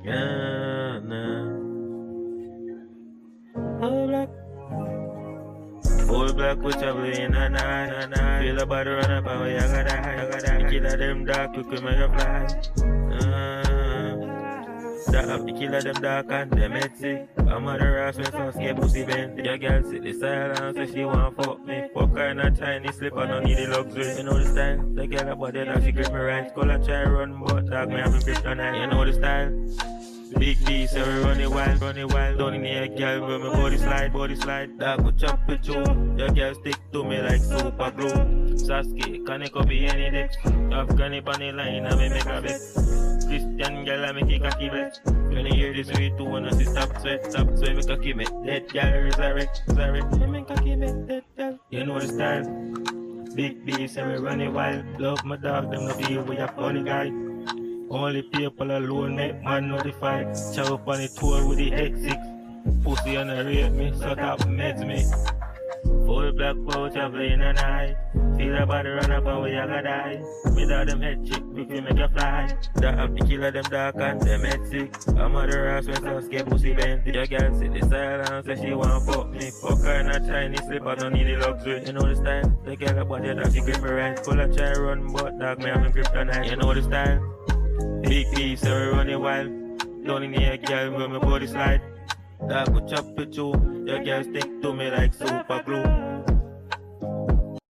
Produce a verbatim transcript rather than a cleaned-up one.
Yeah, nah. Full black. Full black with trouble in a night, a night. Feel about to run up, but you gotta die, you gotta die. Killer them dark, quick with my fly. That up the killer them dark and them head sick. I'm on the rash when some scared pussy bent. Your girl sit the silence so she want fuck me. Fuck her in a tiny slip, I don't need the luxury. You know the style, the girl about it, that she grip me right. Call her try run, but dog me have a grip on her. You know the style. Big D, so we run it wild, run it wild. Down in the air, girl, when my body slide, body slide. Dog will chop it through. Your girl stick to me like super glue. Sasuke, can it copy any day? I've got it on the line, I may make a bet. Christian girl, I make it cocky bet. When you hear this, we too wanna see stop sweat, stop sweat, make a cocky bet. Dead girl, resurrect, resurrect. You make a cocky bet, dead girl. You know the style. Big B, so we run it wild. Love my dog, them no deal with your funny guy. Only people alone make man notified. Chow up on the tour with the X six. Pussy on the rate me, so top meds me. Full black pouch, I play in the night. Feel about the run up and we all gonna die. Without them head chick, we can make a fly. That have the killer them dark and them head sick. I'm on the rash when some scared pussy bent. Your girl sit the silence and she want fuck me. Fuck her in a tiny slip, I don't need the luxury. You know the style, the girl about it, that she grip me right. Full of try run, but dog me have him grip tonight. You know the style. Big D, so we run it wild. Down in the air, girl, when my body slide. Dog will chop it through. Your girl stick to me like super glue.